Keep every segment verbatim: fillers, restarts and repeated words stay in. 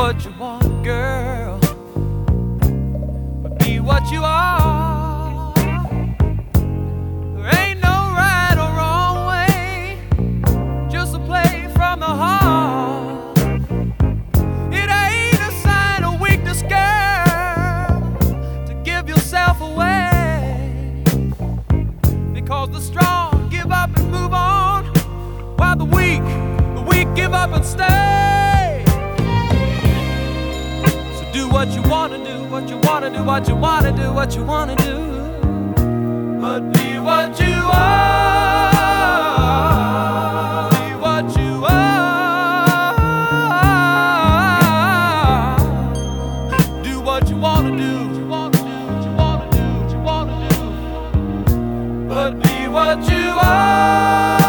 what you want, girl, but be what you are. There ain't no right or wrong way, just a play from the heart. It ain't a sign of weakness, girl, to give yourself away, because the strong give up and move on, while the weak, the weak give up and stay. So do what you wanna do, what you wanna do, what you wanna do, what you wanna do, but be what you are. Be what you are. Do what you wanna do, what you wanna do, what you wanna do, what you wanna do, but be what you are.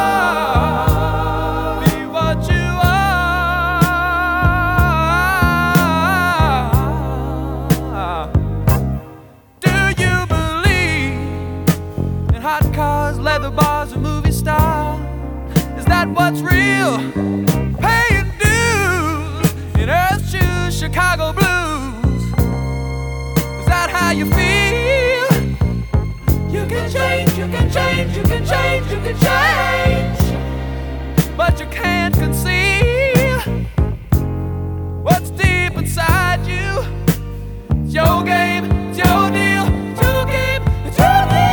Hot cars, leather bars, and movie stars. Is that what's real? Paying dues in earth shoes, Chicago blues. Is that how you feel? You can change, you can change, you can change, you can change, but you can't conceal what's deep inside you. It's your game, it's your deal, it's your game, it's your deal.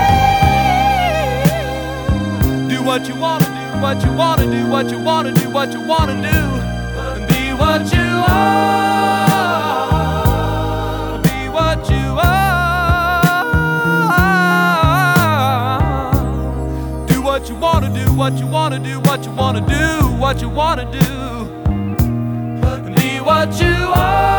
What you wanna do, what you wanna do, what you wanna do, what you wanna do, and be what you are. Be what you are. Do what you wanna do, what you wanna do, what you wanna do, what you wanna do, and be what you are.